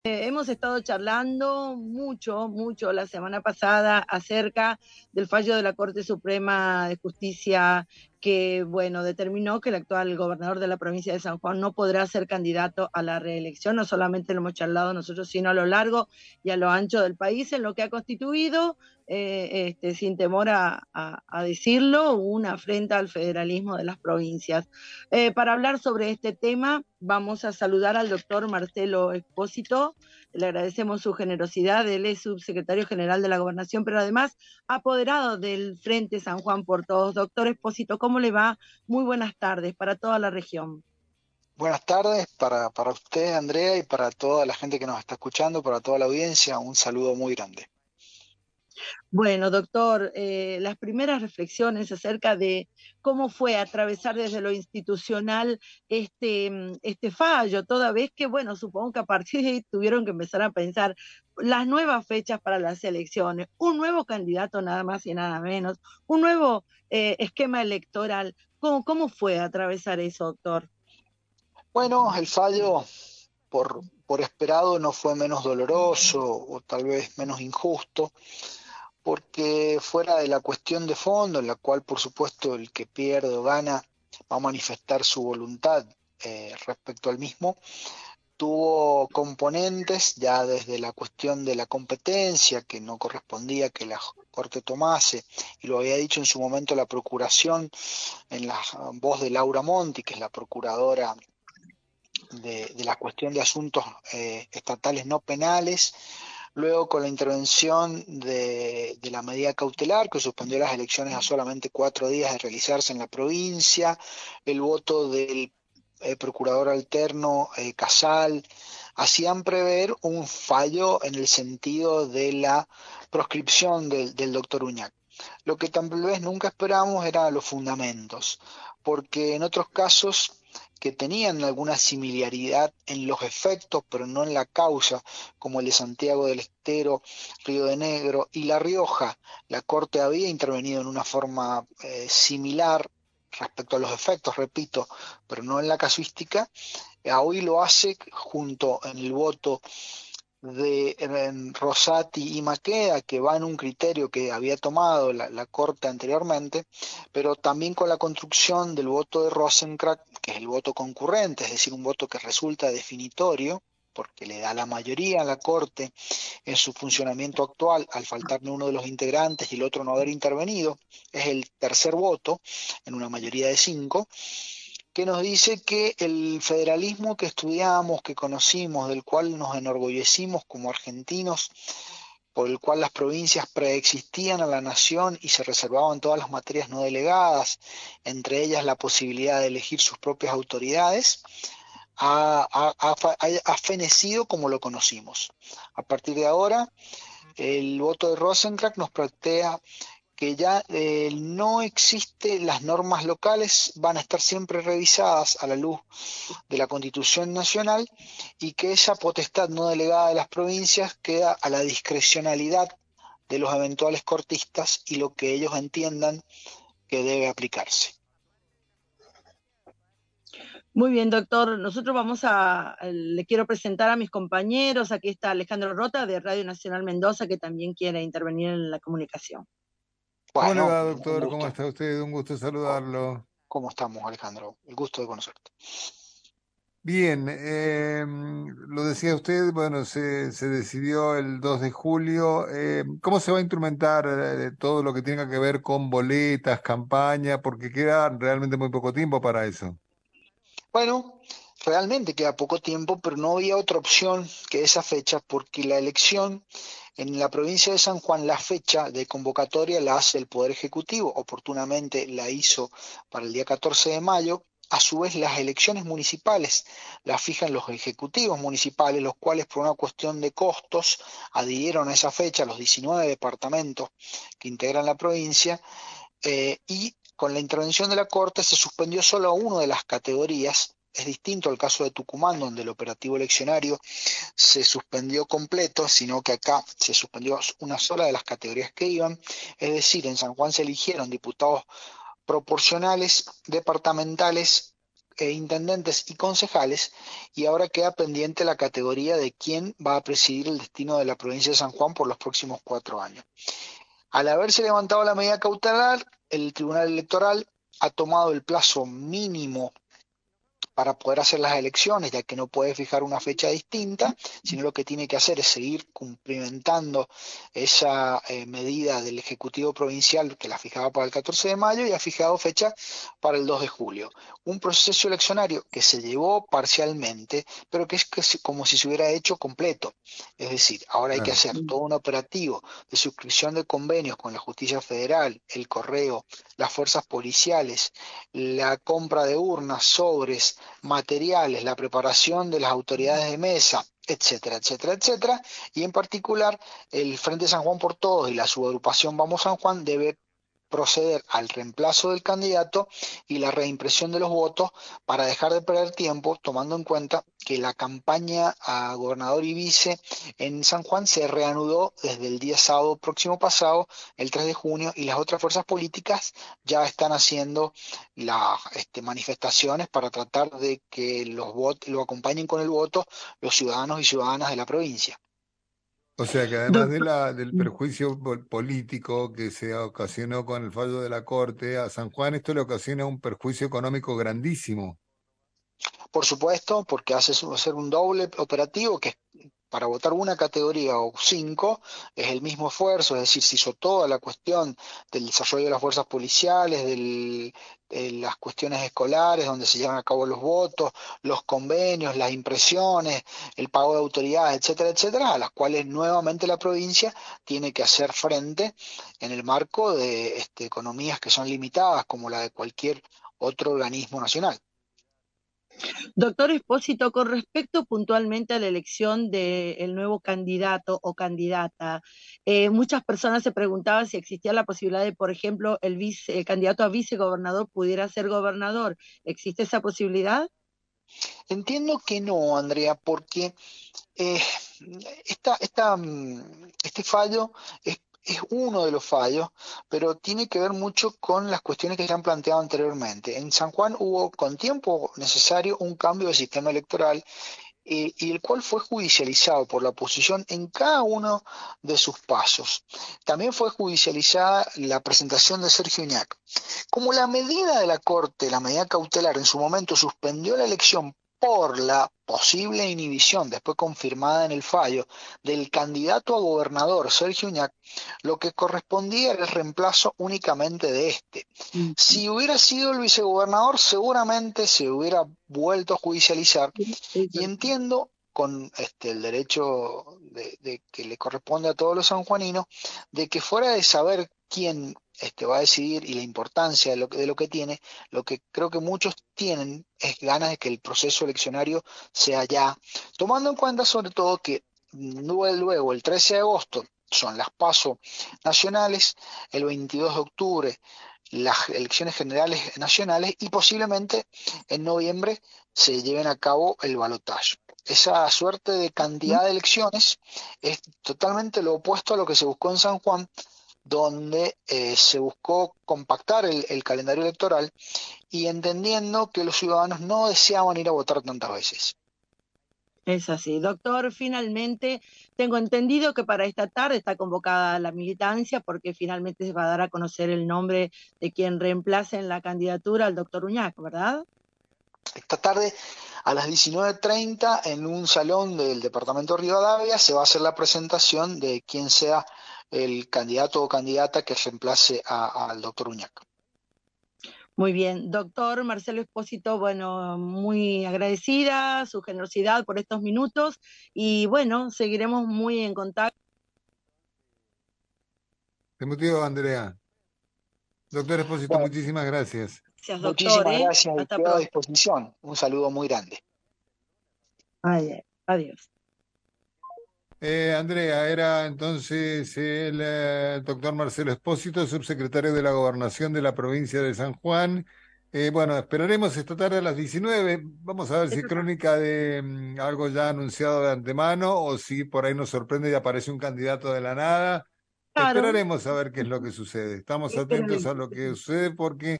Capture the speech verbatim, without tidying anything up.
Eh, hemos estado charlando mucho, mucho la semana pasada acerca del fallo de la Corte Suprema de Justicia que, bueno, determinó que el actual gobernador de la provincia de San Juan no podrá ser candidato a la reelección. No solamente lo hemos charlado nosotros, sino a lo largo y a lo ancho del país, en lo que ha constituido, eh, este, sin temor a, a, a decirlo, una afrenta al federalismo de las provincias. Eh, para hablar sobre este tema, vamos a saludar al doctor Marcelo Expósito. Le agradecemos su generosidad. Él es subsecretario general de la Gobernación, pero además apoderado del Frente San Juan por Todos. Doctor Expósito, ¿cómo le va? Muy buenas tardes para toda la región. Buenas tardes para, para usted, Andrea, y para toda la gente que nos está escuchando, para toda la audiencia, un saludo muy grande. Bueno, doctor, eh, las primeras reflexiones acerca de cómo fue atravesar desde lo institucional este, mm, este fallo, toda vez que, bueno, supongo que a partir de ahí tuvieron que empezar a pensar las nuevas fechas para las elecciones, un nuevo candidato nada más y nada menos, un nuevo eh, esquema electoral. ¿Cómo, ¿Cómo fue atravesar eso, doctor? Bueno, el fallo, por, por esperado, no fue menos doloroso o tal vez menos injusto, porque fuera de la cuestión de fondo, en la cual, por supuesto, el que pierde o gana va a manifestar su voluntad eh, respecto al mismo, tuvo componentes ya desde la cuestión de la competencia, que no correspondía que la Corte tomase, y lo había dicho en su momento la Procuración en la voz de Laura Monti, que es la Procuradora de, de la cuestión de asuntos eh, estatales no penales. Luego, con la intervención de, de la medida cautelar, que suspendió las elecciones a solamente cuatro días de realizarse en la provincia, el voto del eh, procurador alterno eh, Casal, hacían prever un fallo en el sentido de la proscripción del, del doctor Uñac. Lo que tal vez nunca esperamos eran los fundamentos, porque en otros casos que tenían alguna similaridad en los efectos, pero no en la causa, como el de Santiago del Estero, Río de Negro y La Rioja, la Corte había intervenido en una forma eh, similar respecto a los efectos, repito, pero no en la casuística. Hoy lo hace junto en el voto de Rosati y Maqueda, que va en un criterio que había tomado la, la Corte anteriormente, pero también con la construcción del voto de Rosenkrantz, que es el voto concurrente, es decir, un voto que resulta definitorio, porque le da la mayoría a la Corte en su funcionamiento actual, al faltarle uno de los integrantes y el otro no haber intervenido, es el tercer voto en una mayoría de cinco, que nos dice que el federalismo que estudiamos, que conocimos, del cual nos enorgullecimos como argentinos, por el cual las provincias preexistían a la nación y se reservaban todas las materias no delegadas, entre ellas la posibilidad de elegir sus propias autoridades, ha, ha, ha, ha fenecido como lo conocimos. A partir de ahora, el voto de Rosenkrantz nos plantea que ya eh, no existe, las normas locales van a estar siempre revisadas a la luz de la Constitución Nacional y que esa potestad no delegada de las provincias queda a la discrecionalidad de los eventuales cortistas y lo que ellos entiendan que debe aplicarse. Muy bien, doctor. Nosotros vamos a, le quiero presentar a mis compañeros. Aquí está Alejandro Rota de Radio Nacional Mendoza, que también quiere intervenir en la comunicación. ¿Cómo le Bueno, va, un doctor? ¿Cómo gusto. está usted? Un gusto saludarlo. ¿Cómo estamos, Alejandro? El gusto de conocerte. Bien, eh, lo decía usted, bueno, se, se decidió el dos de julio. Eh, ¿cómo se va a instrumentar eh, todo lo que tenga que ver con boletas, campaña? Porque queda realmente muy poco tiempo para eso. Bueno, realmente queda poco tiempo, pero no había otra opción que esa fecha, porque la elección en la provincia de San Juan, la fecha de convocatoria la hace el Poder Ejecutivo, oportunamente la hizo para el día catorce de mayo. A su vez, las elecciones municipales las fijan los ejecutivos municipales, los cuales por una cuestión de costos adhirieron a esa fecha los diecinueve departamentos que integran la provincia, eh, y con la intervención de la Corte se suspendió solo una de las categorías. Es distinto al caso de Tucumán, donde el operativo eleccionario se suspendió completo, sino que acá se suspendió una sola de las categorías que iban. Es decir, en San Juan se eligieron diputados proporcionales, departamentales eh, intendentes y concejales, y ahora queda pendiente la categoría de quién va a presidir el destino de la provincia de San Juan por los próximos cuatro años. Al haberse levantado la medida cautelar, el Tribunal Electoral ha tomado el plazo mínimo para poder hacer las elecciones, ya que no puede fijar una fecha distinta, sino lo que tiene que hacer es seguir cumplimentando esa eh, medida del Ejecutivo Provincial que la fijaba para el catorce de mayo y ha fijado fecha para el dos de julio. Un proceso eleccionario que se llevó parcialmente, pero que es que se, como si se hubiera hecho completo. Es decir, ahora hay que Claro. hacer todo un operativo de suscripción de convenios con la Justicia Federal, el correo, las fuerzas policiales, la compra de urnas, sobres, materiales, la preparación de las autoridades de mesa, etcétera, etcétera, etcétera, y en particular el Frente San Juan por Todos y la subagrupación Vamos San Juan debe proceder al reemplazo del candidato y la reimpresión de los votos para dejar de perder tiempo, tomando en cuenta que la campaña a gobernador y vice en San Juan se reanudó desde el día sábado próximo pasado, el tres de junio, y las otras fuerzas políticas ya están haciendo las este, manifestaciones para tratar de que los votos lo acompañen con el voto los ciudadanos y ciudadanas de la provincia. O sea que además de Doctor, la, del perjuicio pol- político que se ocasionó con el fallo de la Corte, a San Juan esto le ocasiona un perjuicio económico grandísimo. Por supuesto, porque hace hacer un doble operativo que para votar una categoría o cinco es el mismo esfuerzo, es decir, se hizo toda la cuestión del desarrollo de las fuerzas policiales, del, de las cuestiones escolares donde se llevan a cabo los votos, los convenios, las impresiones, el pago de autoridades, etcétera, etcétera, a las cuales nuevamente la provincia tiene que hacer frente en el marco de este, economías que son limitadas, como la de cualquier otro organismo nacional. Doctor Espósito, con respecto puntualmente a la elección del nuevo candidato o candidata, eh, muchas personas se preguntaban si existía la posibilidad de, por ejemplo, el, vice, el candidato a vicegobernador pudiera ser gobernador. ¿Existe esa posibilidad? Entiendo que no, Andrea, porque eh, esta, esta, mm, este fallo es, es uno de los fallos, pero tiene que ver mucho con las cuestiones que se han planteado anteriormente. En San Juan hubo con tiempo necesario un cambio de sistema electoral eh, y el cual fue judicializado por la oposición en cada uno de sus pasos. También fue judicializada la presentación de Sergio Uñac. Como la medida de la Corte, la medida cautelar, en su momento suspendió la elección por la posible inhibición, después confirmada en el fallo, del candidato a gobernador Sergio Uñac, lo que correspondía era el reemplazo únicamente de este. Si hubiera sido el vicegobernador, seguramente se hubiera vuelto a judicializar, y entiendo con este, el derecho de, de que le corresponde a todos los sanjuaninos, de que fuera de saber quién este, va a decidir y la importancia de lo, que, de lo que tiene, lo que creo que muchos tienen es ganas de que el proceso eleccionario sea ya, tomando en cuenta sobre todo que luego el trece de agosto son las PASO nacionales, el veintidós de octubre las elecciones generales nacionales y posiblemente en noviembre se lleven a cabo el balotaje. Esa suerte de cantidad de elecciones es totalmente lo opuesto a lo que se buscó en San Juan, donde eh, se buscó compactar el, el calendario electoral y entendiendo que los ciudadanos no deseaban ir a votar tantas veces. Es así. Doctor, finalmente tengo entendido que para esta tarde está convocada la militancia porque finalmente se va a dar a conocer el nombre de quien reemplace en la candidatura al doctor Uñac, ¿verdad? Esta tarde a las diecinueve treinta en un salón del departamento de Rivadavia se va a hacer la presentación de quién sea el candidato o candidata que reemplace a, al doctor Uñac. Muy bien, doctor Marcelo Espósito, bueno, muy agradecida su generosidad por estos minutos y bueno, seguiremos muy en contacto. Te motivo, Andrea. Doctor Espósito, Bueno, muchísimas gracias. Gracias, doctor, muchísimas ¿eh? gracias y Hasta quedo a pronto. disposición. Un saludo muy grande. Adiós. Adiós. Eh, Andrea, era entonces el eh, doctor Marcelo Espósito, subsecretario de la Gobernación de la provincia de San Juan. Eh, bueno, esperaremos esta tarde a las diecinueve. Vamos a ver si es Esta tarde. crónica de mm, algo ya anunciado de antemano o si por ahí nos sorprende y aparece un candidato de la nada. Claro, Esperaremos a ver qué es lo que sucede. Estamos atentos esperaremos. a lo que sucede porque